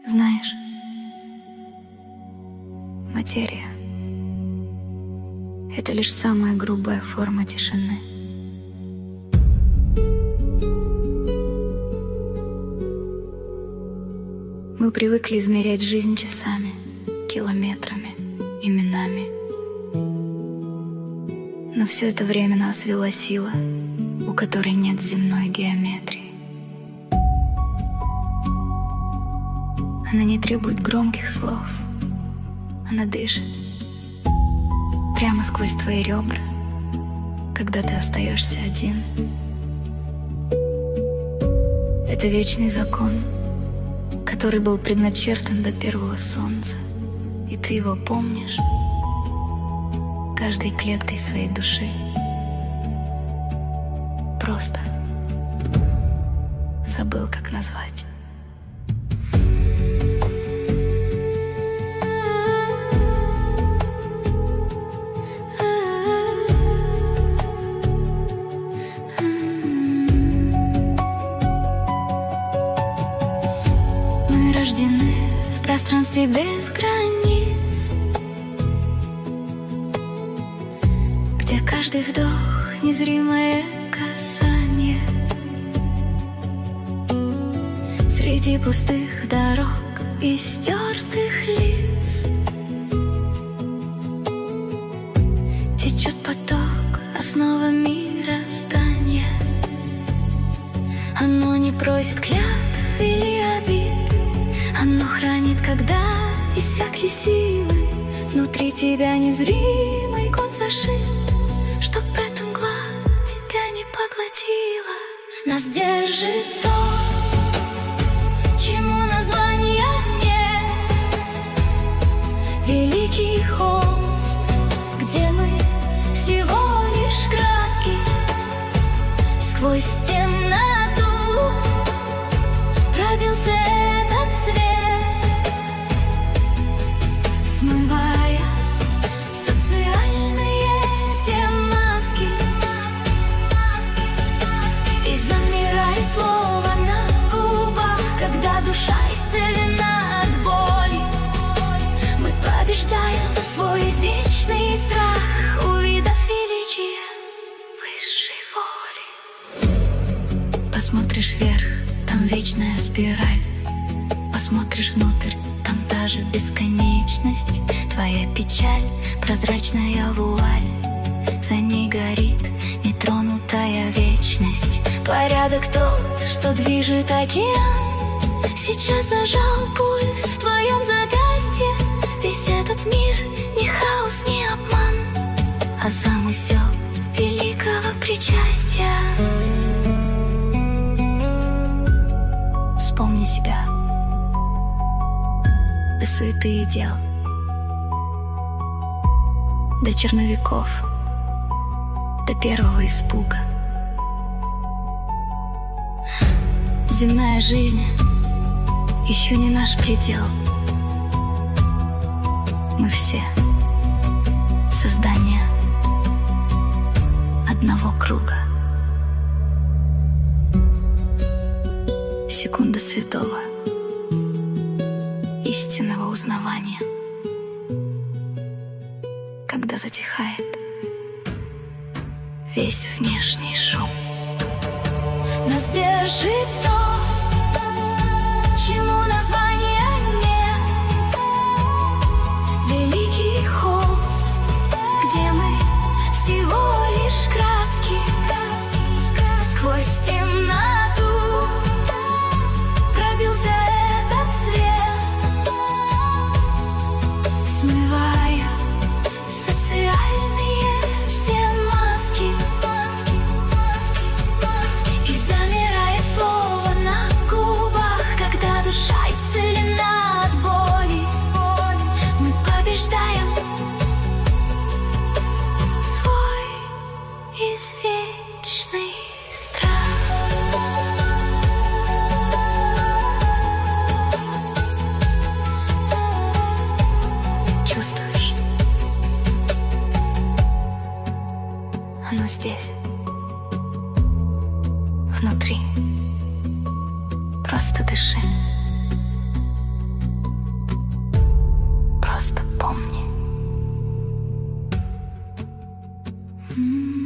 Знаешь, материя — это лишь самая грубая форма тишины. Мы привыкли измерять жизнь часами, километрами, именами. Но все это время нас вела сила, у которой нет земной геометрии. Она не требует громких слов. Она дышит прямо сквозь твои ребра, когда ты остаешься один. Это вечный закон, который был предначертан до первого солнца, и ты его помнишь каждой клеткой своей души. Просто забыл, как назвать. Мы рождены в пространстве без границ, где каждый вдох — незримое касание. Среди пустых дорог и стертых лиц течет поток, основа мироздания. Оно не просит клятв или обид, оно хранит, когда иссякли силы. Внутри тебя незримый код зашит, чтоб эта мгла тебя не поглотила. Нас держит то, чему названия нет. Великий холст, где мы всего лишь краски. Сквозь темноту пробился этот свет, смывая социальные все маски. И замирает слово на губах, когда душа исцелена от боли. Мы побеждаем свой извечный страх, увидав величие высшей воли. Посмотришь вверх, там вечная спираль. Посмотришь внутрь, там та же бесконечность. Твоя печаль, прозрачная вуаль, за ней горит нетронутая вечность. Порядок тот, что движет океан, сейчас зажал пульс в твоем запястье. Весь этот мир не хаос, не обман, а замысел великого причастия. Вспомни себя до суеты и дел, до черновиков, до первого испуга. Земная жизнь еще не наш предел. Мы все создания одного круга. Секунда святого, истинного узнавания, когда затихает весь внешний шум. Нас держит то, чему названия нет. Великий холст, где мы всего лишь краски. Сквозь темноту пробился этот свет, смывая социальные все маски. И замирает слово на губах, когда душа исцелена от боли. Мы побеждаем свой извечный страх. Чувствуешь? Оно здесь, внутри. Просто дыши. запомни.